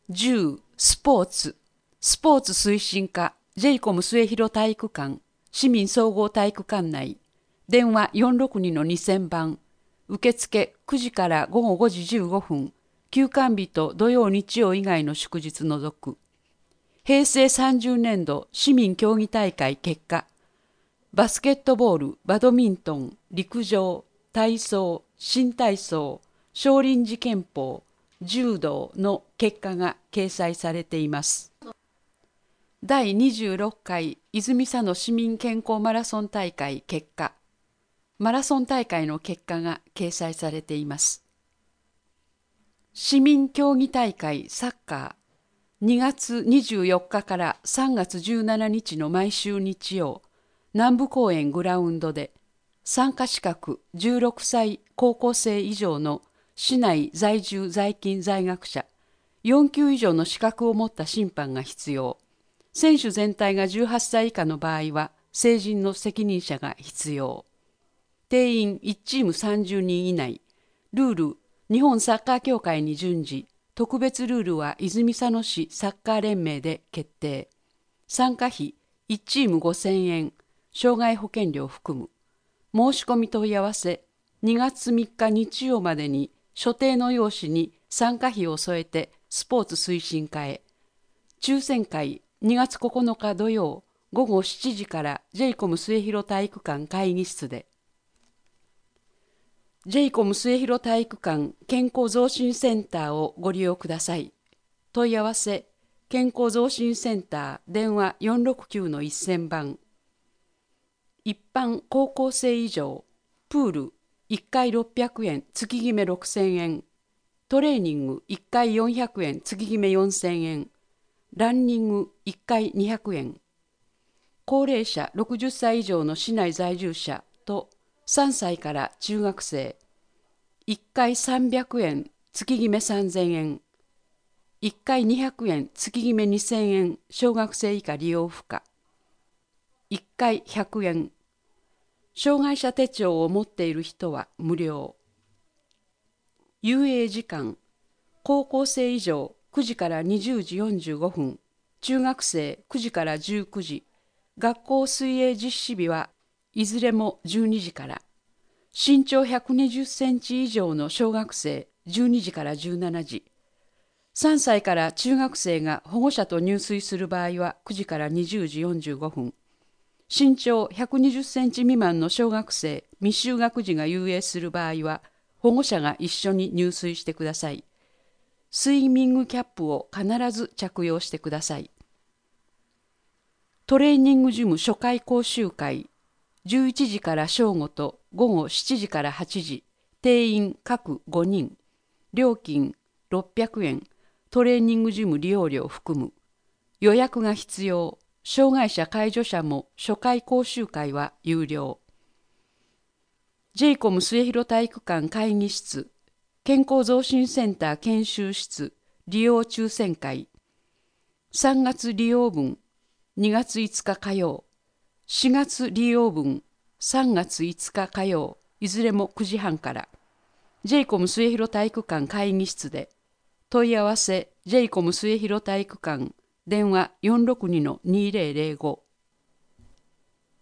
10、スポーツ推進課、ジェイコム末広体育館、市民総合体育館内、電話462-2000番、受付9時から午後5時15分、休館日と土曜日曜以外の祝日除く。平成30年度市民競技大会結果、バスケットボール、バドミントン、陸上、体操、新体操、少林寺拳法、柔道の結果が掲載されています。第26回泉佐野市民健康マラソン大会結果、マラソン大会の結果が掲載されています。市民競技大会サッカー、2月24日から3月17日の毎週日曜、南部公園グラウンドで、参加資格16歳高校生以上の市内在住在勤在学者、4級以上の資格を持った審判が必要。選手全体が18歳以下の場合は、成人の責任者が必要。定員1チーム30人以内。ルール、日本サッカー協会に準じ、特別ルールは泉佐野市サッカー連盟で決定。参加費1チーム5000円、障害保険料含む。申し込み問い合わせ、2月3日日曜までに所定の用紙に参加費を添えてスポーツ推進課へ。抽選会2月9日土曜午後7時からジェイコム末広体育館会議室で。ジェイコム末広体育館健康増進センターをご利用ください。問い合わせ、健康増進センター電話469-1000番。一般高校生以上、プール1回600円月決め6000円、トレーニング1回400円月決め4000円、ランニング1回200円。高齢者60歳以上の市内在住者と3歳から中学生、1回300円月決め3000円、1回200円月決め2000円小学生以下利用不可。1回100円。障害者手帳を持っている人は無料。遊泳時間、高校生以上9時から20時45分、中学生9時から19時、学校水泳実施日はいずれも12時から。身長120センチ以上の小学生12時から17時。3歳から中学生が保護者と入水する場合は9時から20時45分。身長120センチ未満の小学生未就学児が遊泳する場合は保護者が一緒に入水してください。スイミングキャップを必ず着用してください。トレーニングジム初回講習会、11時から正午と午後7時から8時、定員各5人、料金600円、トレーニングジム利用料含む。予約が必要。障害者介助者も初回講習会は有料。ジェイコム末広体育館会議室、健康増進センター研修室、利用抽選会。3月利用分、2月5日火曜。4月利用分、3月5日火曜。いずれも9時半から。ジェイコム末広体育館会議室で。問い合わせ、ジェイコム末広体育館。電話462-2005